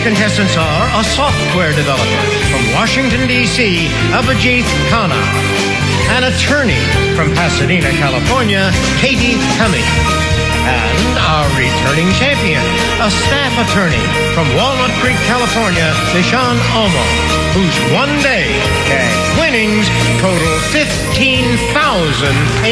contestants are a software developer from Washington, D.C., Abhijit Khanna, an attorney from Pasadena, California, Katie Cumming, and our returning champion, a staff attorney from Walnut Creek, California, Nishan Omo, whose one-day cash winnings total $15,800.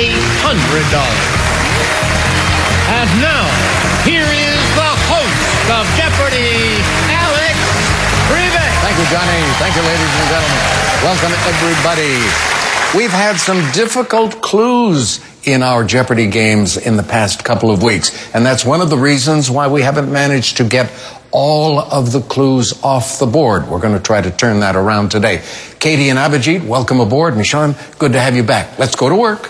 And now, here is the host of Jeopardy, Alex Trebek. Thank you, Johnny. Thank you, ladies and gentlemen. Welcome, everybody. We've had some difficult clues in our Jeopardy games in the past couple of weeks, and that's one of the reasons why we haven't managed to get all of the clues off the board. We're going to try to turn that around today. Katie and Abhijit, welcome aboard. Nishan, good to have you back. Let's go to work.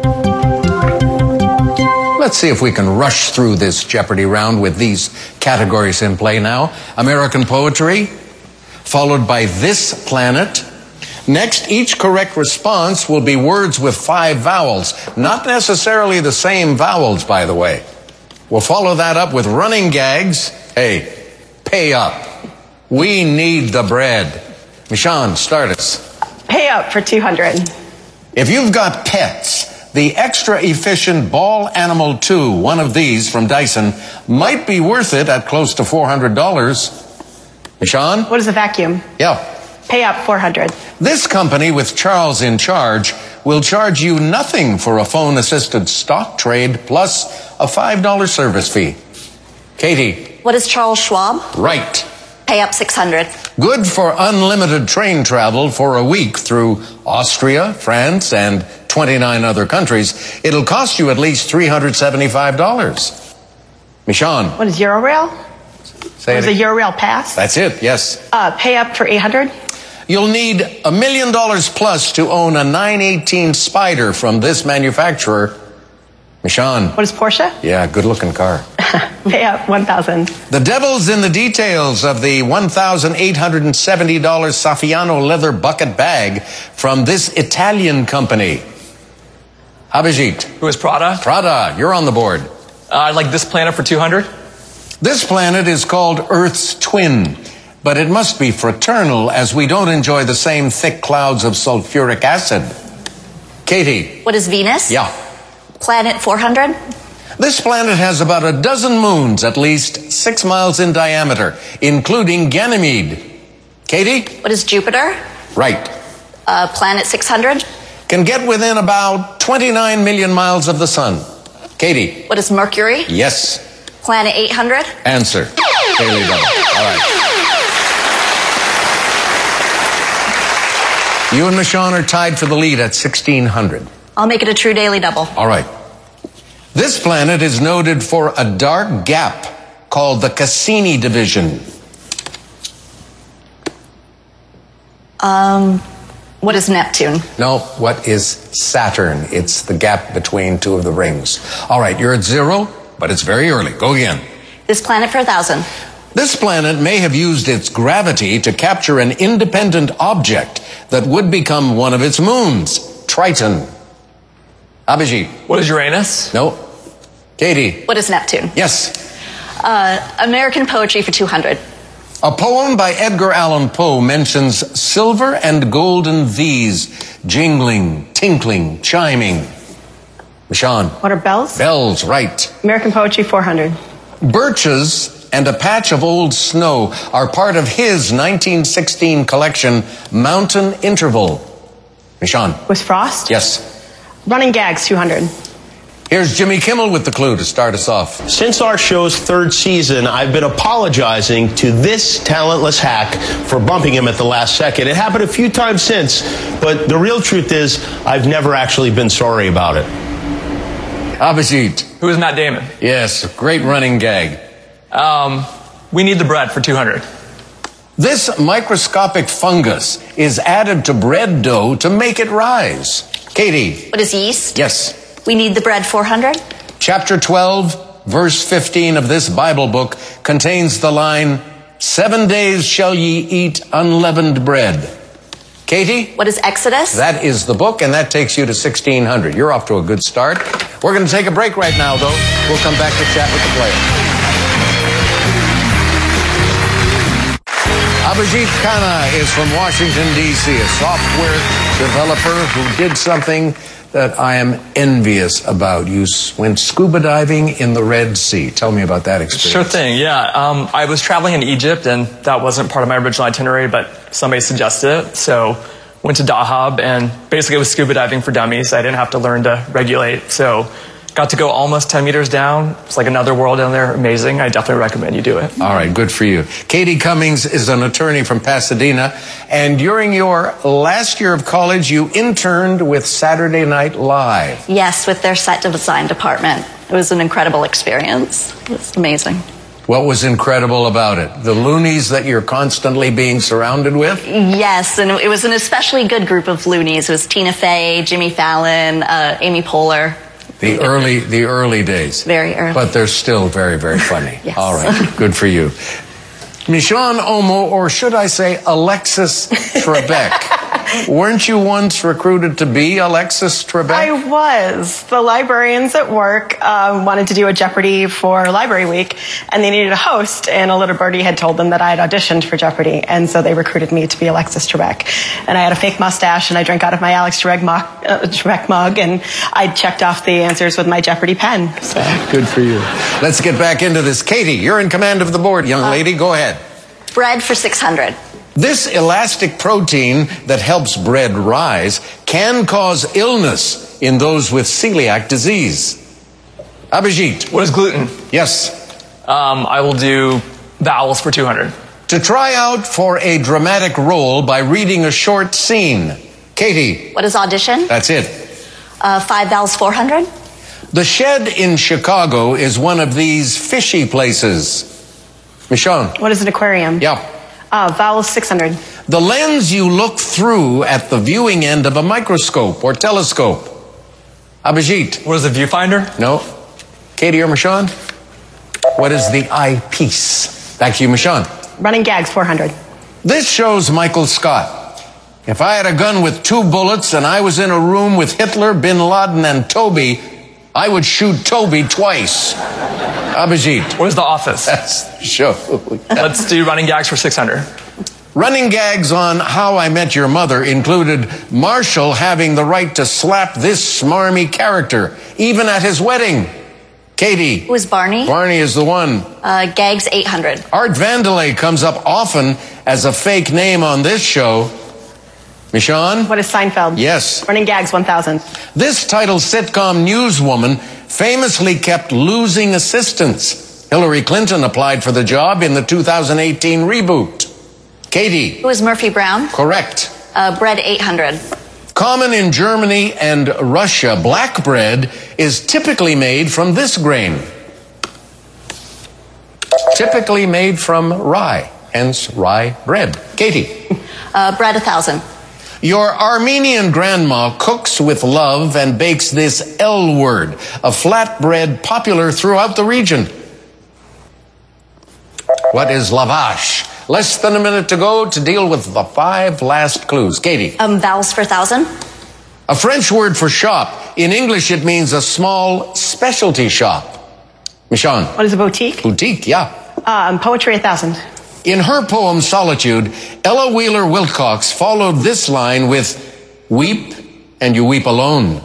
Let's see if we can rush through this Jeopardy round with these categories in play now. American poetry, followed by This Planet. Next, each correct response will be words with 5 vowels. Not necessarily the same vowels, by the way. We'll follow that up with running gags. Hey, pay up. We need the bread. Nishan, start us. Pay up for 200. If you've got pets, the extra efficient Ball Animal 2, one of these from Dyson, might be worth it at close to $400. Nishan? What is a vacuum? Yeah. Pay up 400. This company with Charles in charge will charge you nothing for a phone-assisted stock trade plus a $5 service fee. Katie? What is Charles Schwab? Right. Pay up 600. Good for unlimited train travel for a week through Austria, France, and 29 other countries. It'll cost you at least $375. Mishan? What is Eurorail? Say what is a Eurorail pass? That's it, yes. Pay up for 800. You'll need $1 million plus to own a 918 Spider from this manufacturer. Mishan? What is Porsche? Yeah, good-looking car. Pay up 1,000. The devil's in the details of the $1,870 Saffiano leather bucket bag from this Italian company. Abhijit? Who is Prada? Prada, you're on the board. I'd like This Planet for 200. This planet is called Earth's twin, but it must be fraternal as we don't enjoy the same thick clouds of sulfuric acid. Katie? What is Venus? Yeah. Planet 400. This planet has about a dozen moons, at least 6 miles in diameter, including Ganymede. Katie? What is Jupiter? Right. Planet 600. Can get within about 29 million miles of the sun. Katie? What is Mercury? Yes. Planet 800. Answer. Daily double. All right. You and Mishan are tied for the lead at 1,600. I'll make it a true daily double. All right. This planet is noted for a dark gap called the Cassini division. What is Neptune? No, what is Saturn? It's the gap between 2 of the rings. All right, you're at 0, but it's very early. Go again. This planet for 1,000. This planet may have used its gravity to capture an independent object that would become one of its moons, Triton. Abhijit? What is Uranus? No. Katie? What is Neptune? Yes. American poetry for 200. A poem by Edgar Allan Poe mentions silver and golden these, jingling, tinkling, chiming. Mishan? What are bells? Bells, right. American poetry 400. Birches and a patch of old snow are part of his 1916 collection, Mountain Interval. Mishan? Was Frost? Yes. Running gags 200. Here's Jimmy Kimmel with the clue to start us off. Since our show's 3rd season, I've been apologizing to this talentless hack for bumping him at the last second. It happened a few times since, but the real truth is I've never actually been sorry about it. Abhijit? Who is Matt Damon? Yes, great running gag. We need the bread for 200. This microscopic fungus is added to bread dough to make it rise. Katie? What is yeast? Yes. We need the bread 400. Chapter 12, verse 15 of this Bible book contains the line, 7 days shall ye eat unleavened bread. Katie? What is Exodus? That is the book, and that takes you to 1,600. You're off to a good start. We're going to take a break right now, though. We'll come back to chat with the players. Abhijit Khanna is from Washington, D.C., a software developer who did something that I am envious about. You went scuba diving in the Red Sea. Tell me about that experience. Sure thing, yeah. I was traveling in Egypt, and that wasn't part of my original itinerary, but somebody suggested it. So went to Dahab, and basically it was scuba diving for dummies. I didn't have to learn to regulate. So got to go almost 10 meters down. It's like another world down there. Amazing. I definitely recommend you do it. All right, good for you. Katie Cummings is an attorney from Pasadena, and during your last year of college, you interned with Saturday Night Live. Yes, with their set design department. It was an incredible experience. It was amazing. What was incredible about it? The loonies that you're constantly being surrounded with? Yes, and it was an especially good group of loonies. It was Tina Fey, Jimmy Fallon, Amy Poehler. The early days. Very early. But they're still very, very funny. Yes. All right, good for you. Michonne Omo, or should I say Alexis Trebek. Weren't you once recruited to be Alexis Trebek? I was. The librarians at work wanted to do a Jeopardy for Library Week, and they needed a host, and a little birdie had told them that I had auditioned for Jeopardy, and so they recruited me to be Alexis Trebek. And I had a fake mustache, and I drank out of my Alex Trebek mug, and I checked off the answers with my Jeopardy pen. So. Good for you. Let's get back into this. Katie, you're in command of the board, young lady. Go ahead. Bread for 600. This elastic protein that helps bread rise can cause illness in those with celiac disease. Abhijit. What is gluten? Yes. I will do vowels for 200. To try out for a dramatic role by reading a short scene. Katie. What is audition? That's it. 5 vowels 400. The Shed in Chicago is one of these fishy places. Michonne. What is an aquarium? Yeah. Vowels 600. The lens you look through at the viewing end of a microscope or telescope. Abhijit. What is a viewfinder? No. Katie or Michonne? What is the eyepiece? Back to you, Michonne. Running gags 400. This shows Michael Scott. If I had a gun with 2 bullets and I was in a room with Hitler, Bin Laden, and Toby, I would shoot Toby twice. Abhijit. What is The Office? That's the show. Let's do running gags for 600. Running gags on How I Met Your Mother included Marshall having the right to slap this smarmy character, even at his wedding. Katie. Who is Barney? Barney is the one. Gags 800. Art Vandelay comes up often as a fake name on this show. Michonne? What is Seinfeld? Yes. Running gags 1000. This title sitcom newswoman famously kept losing assistants. Hillary Clinton applied for the job in the 2018 reboot. Katie. Who is Murphy Brown? Correct. Bread 800. Common in Germany and Russia, black bread is typically made from this grain. Typically made from rye, hence rye bread. Katie. Bread 1000. Your Armenian grandma cooks with love and bakes this L word, a flatbread popular throughout the region. What is lavash? Less than a minute to go to deal with the 5 last clues. Katie. Vowels for 1000. A French word for shop. In English, it means a small specialty shop. Michonne. What is a boutique? Boutique, yeah. Poetry 1000. In her poem, Solitude, Ella Wheeler Wilcox followed this line with, weep and you weep alone.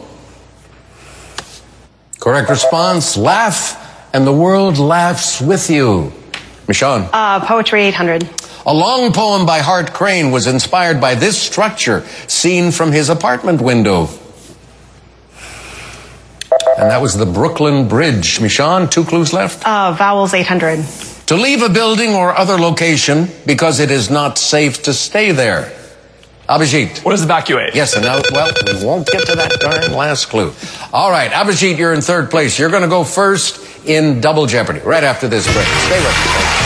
Correct response, laugh and the world laughs with you. Michonne. Poetry 800. A long poem by Hart Crane was inspired by this structure seen from his apartment window. And that was the Brooklyn Bridge. Michonne, 2 clues left. Vowels 800. To leave a building or other location because it is not safe to stay there. Abhijit. What is evacuate? Yes, and now, well, we won't get to that darn last clue. All right, Abhijit, you're in 3rd place. You're going to go first in Double Jeopardy right after this break. Stay with us.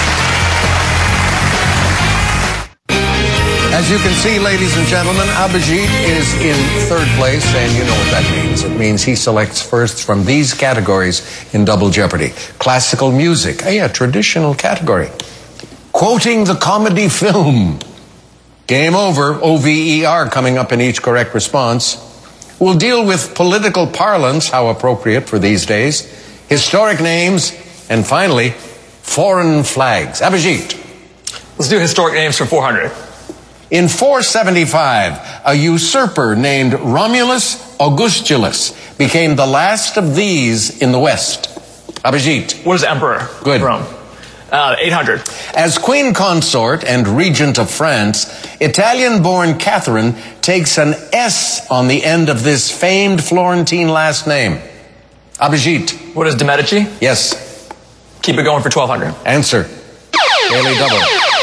As you can see, ladies and gentlemen, Abhijit is in 3rd place, and you know what that means. It means he selects first from these categories in Double Jeopardy. Classical music, a traditional category. Quoting the comedy film. Game over, OVER coming up in each correct response. We'll deal with political parlance, how appropriate for these days. Historic names, and finally, foreign flags. Abhijit. Let's do historic names for 400. In 475, a usurper named Romulus Augustulus became the last of these in the West. Abhijit. What is emperor? Good. Rome. 800. As queen consort and regent of France, Italian-born Catherine takes an S on the end of this famed Florentine last name. Abhijit. What is de Medici? Yes. Keep it going for 1200. Answer. Daily double.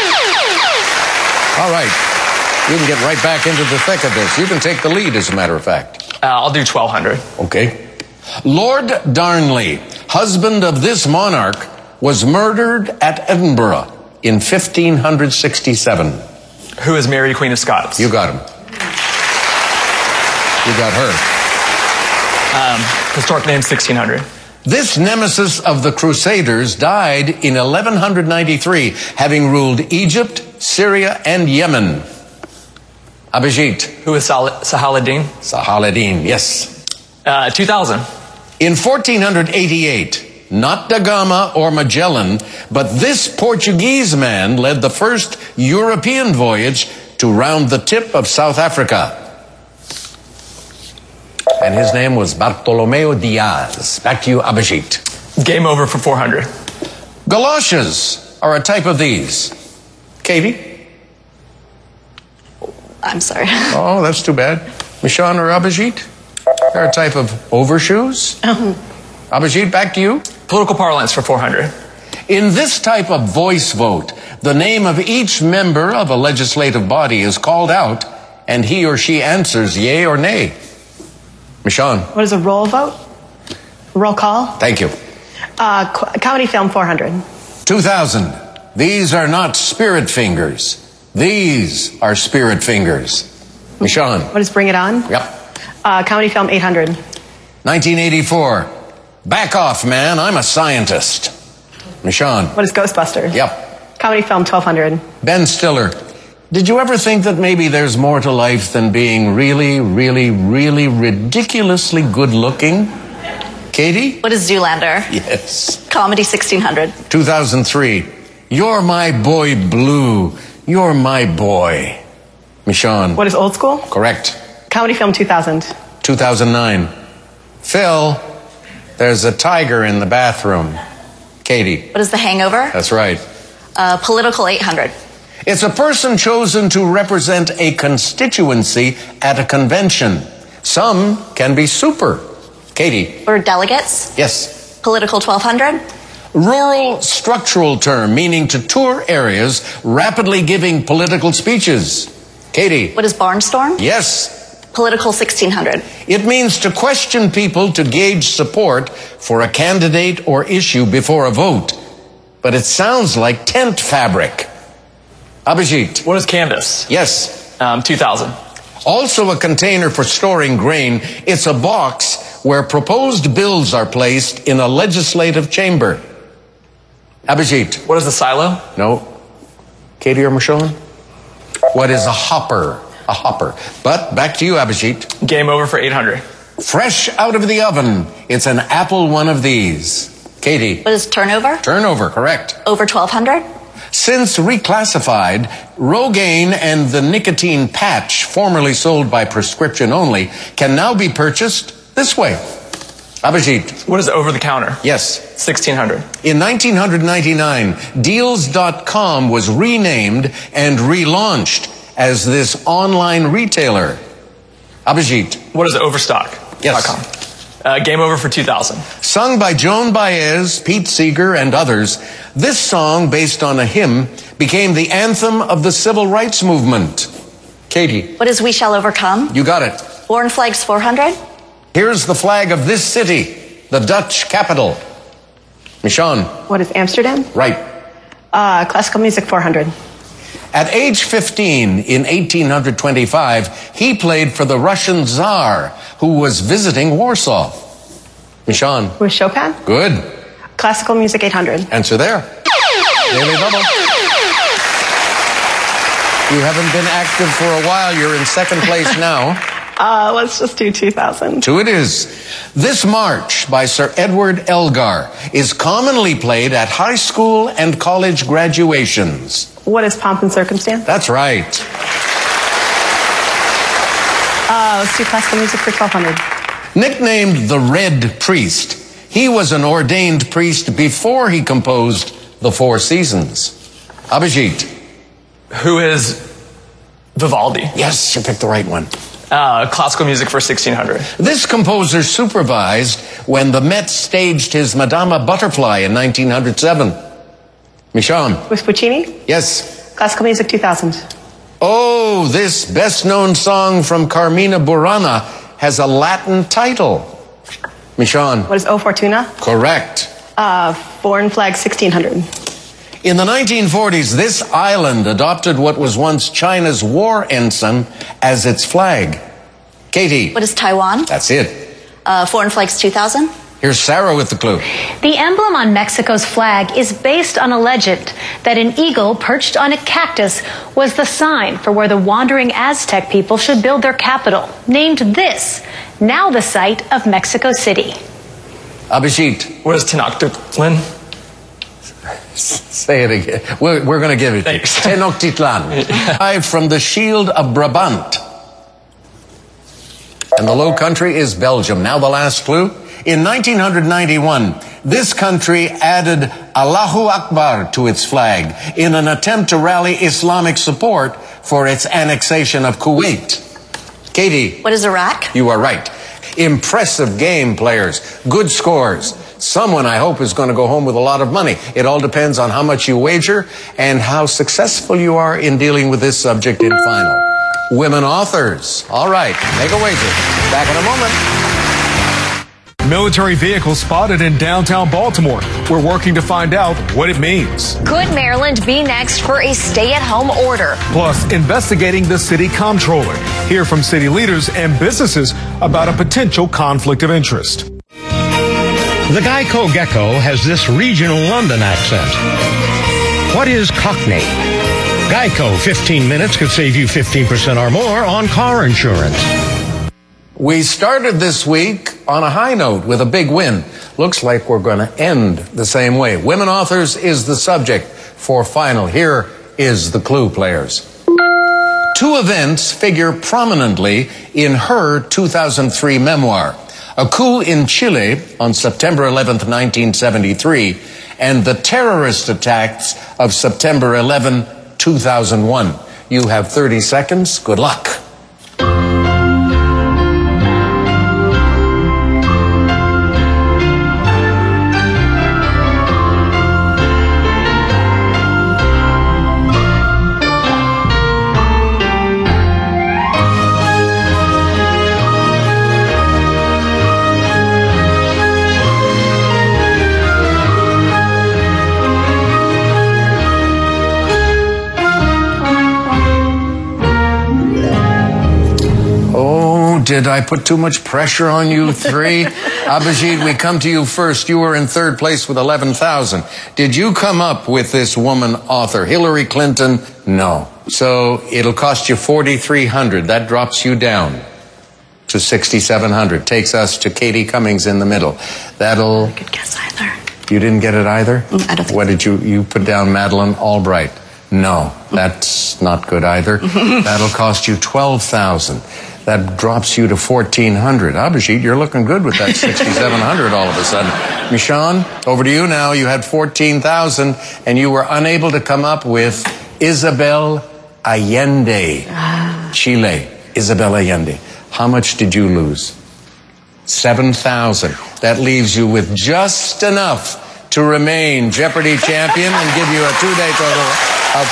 All right. You can get right back into the thick of this. You can take the lead, as a matter of fact. I'll do 1200. Okay. Lord Darnley, husband of this monarch, was murdered at Edinburgh in 1567. Who is Mary, Queen of Scots? You got him. You got her. Historic name 1600. This nemesis of the Crusaders died in 1193, having ruled Egypt, Syria, and Yemen. Abhijit. Who is Sahaladin? Sahaladin, yes. 2000. In 1488, not da Gama or Magellan, but this Portuguese man led the first European voyage to round the tip of South Africa. And his name was Bartolomeo Diaz. Back to you, Abhijit. Game over for 400. Galoshes are a type of these. Katie? I'm sorry. Oh, that's too bad. Michonne or Abhijit? They're a type of overshoes. Abhijit, back to you. Political parlance for 400. In this type of voice vote, the name of each member of a legislative body is called out, and he or she answers yea or nay. Michonne. What is a roll vote? Roll call? Thank you. Comedy film 400. 2000. These are not spirit fingers. These are spirit fingers. Michonne. What is Bring It On? Yep. Comedy film 800. 1984. Back off, man. I'm a scientist. Michonne. What is Ghostbusters? Yep. Comedy film 1200. Ben Stiller. Did you ever think that maybe there's more to life than being really, really, really ridiculously good looking? Katie? What is Zoolander? Yes. Comedy 1600. 2003. You're my boy Blue. You're my boy. Michonne. What is Old School? Correct. Comedy film 2000. 2009. Phil, there's a tiger in the bathroom. Katie. What is The Hangover? That's right. Political 800. It's a person chosen to represent a constituency at a convention. Some can be super. Katie. Or delegates? Yes. Political 1200. Rural structural term meaning to tour areas rapidly giving political speeches. Katie. What is Barnstorm? Yes. Political 1600. It means to question people to gauge support for a candidate or issue before a vote. But it sounds like tent fabric. Abhijit. What is canvas? Yes. 2000. Also a container for storing grain. It's a box where proposed bills are placed in a legislative chamber. Abhijit. What is a silo? No. Katie or Michonne? What is a hopper? A hopper. But back to you, Abhijit. Game over for 800. Fresh out of the oven. It's an apple one of these. Katie. What is turnover? Turnover, correct. Over 1200. Since reclassified, Rogaine and the nicotine patch, formerly sold by prescription only, can now be purchased this way. Abhijit. What is over the counter? Yes. 1600. In 1999, Deals.com was renamed and relaunched as this online retailer. Abhijit. What is Overstock? Yes. Game over for 2000. Sung by Joan Baez, Pete Seeger, and others, this song, based on a hymn, became the anthem of the civil rights movement. Katie. What is We Shall Overcome? You got it. Foreign Flags 400. Here's the flag of this city, the Dutch capital. Michonne. What is Amsterdam? Right. Classical music 400. At age 15 in 1825, he played for the Russian Tsar, who was visiting Warsaw. Michonne. With Chopin? Good. Classical music 800. Answer there. Daily double. You haven't been active for a while. You're in second place now. Let's just do 2000. 2 it is. This march by Sir Edward Elgar is commonly played at high school and college graduations. What is Pomp and Circumstance? That's right. Let's do classical music for 1200. Nicknamed the Red Priest, he was an ordained priest before he composed the Four Seasons. Abhijit. Who is Vivaldi? Yes, you picked the right one. Classical music for 1600. This composer supervised when the Met staged his Madama Butterfly in 1907. Michon. Was Puccini? Yes. Classical music 2000. Oh, this best-known song from Carmina Burana has a Latin title. Michon. What is O Fortuna? Correct. Foreign flag 1600. In the 1940s, this island adopted what was once China's war ensign as its flag. Katie. What is Taiwan? That's it. Foreign flags 2000. Here's Sarah with the clue. The emblem on Mexico's flag is based on a legend that an eagle perched on a cactus was the sign for where the wandering Aztec people should build their capital, named this, now the site of Mexico City. Abhijit. What is Tenochtitlan? Say it again. We're going to give it to you. Thanks. Tenochtitlan. From the Shield of Brabant. And the Low Country is Belgium. Now the last clue. In 1991, this country added Allahu Akbar to its flag in an attempt to rally Islamic support for its annexation of Kuwait. Katie. What is Iraq? You are right. Impressive game, players. Good scores. Someone, I hope, is going to go home with a lot of money. It all depends on how much you wager and how successful you are in dealing with this subject in final. Women authors. All right, make a wager. Back in a moment. Military vehicle spotted in downtown Baltimore. We're working to find out what it means. Could Maryland be next for a stay-at-home order? Plus, investigating the city comptroller. Hear from city leaders and businesses about a potential conflict of interest. The Geico Gecko has this regional London accent. What is Cockney? Geico, 15 minutes could save you 15% or more on car insurance. We started this week on a high note with a big win. Looks like we're going to end the same way. Women authors is the subject for final. Here is the clue, players. 2 events figure prominently in her 2003 memoir. A coup in Chile on September 11th, 1973, and the terrorist attacks of September 11, 2001. You have 30 seconds. Good luck. Did I put too much pressure on you 3? Abhijit, we come to you first. You were in 3rd place with 11,000. Did you come up with this woman author? Hillary Clinton? No. So it'll cost you 4,300. That drops you down to 6,700. Takes us to Katie Cummings in the middle. That'll... I could guess either. You didn't get it either? I don't think What did you put down? Madeleine Albright? No, that's not good either. That'll cost you 12,000. That drops you to 1,400. Abhijit, you're looking good with that 6,700 all of a sudden. Michon, over to you now. You had 14,000, and you were unable to come up with Isabel Allende. Chile. Isabel Allende. How much did you lose? 7,000. That leaves you with just enough to remain Jeopardy champion and give you a 2-day total of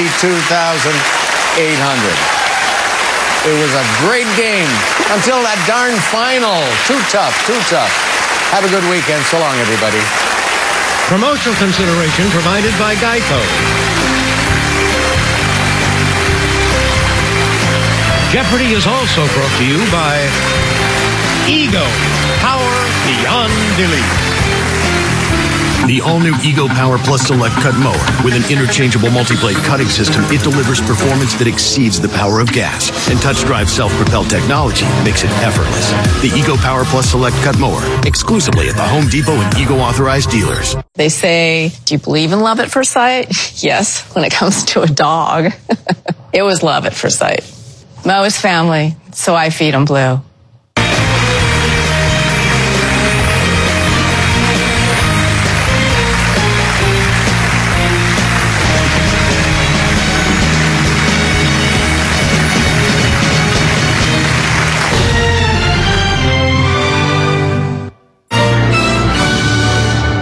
22,800. It was a great game until that darn final. Too tough, too tough. Have a good weekend. So long, everybody. Promotional consideration provided by Geico. Jeopardy is also brought to you by Ego, power beyond belief. The all-new Ego Power Plus Select Cut Mower. With an interchangeable multi-blade cutting system, it delivers performance that exceeds the power of gas. And touch-drive self-propelled technology makes it effortless. The Ego Power Plus Select Cut Mower, exclusively at the Home Depot and Ego authorized dealers. They say, do you believe in love at first sight? Yes, when it comes to a dog. It was love at first sight. Mo is family, so I feed him Blue.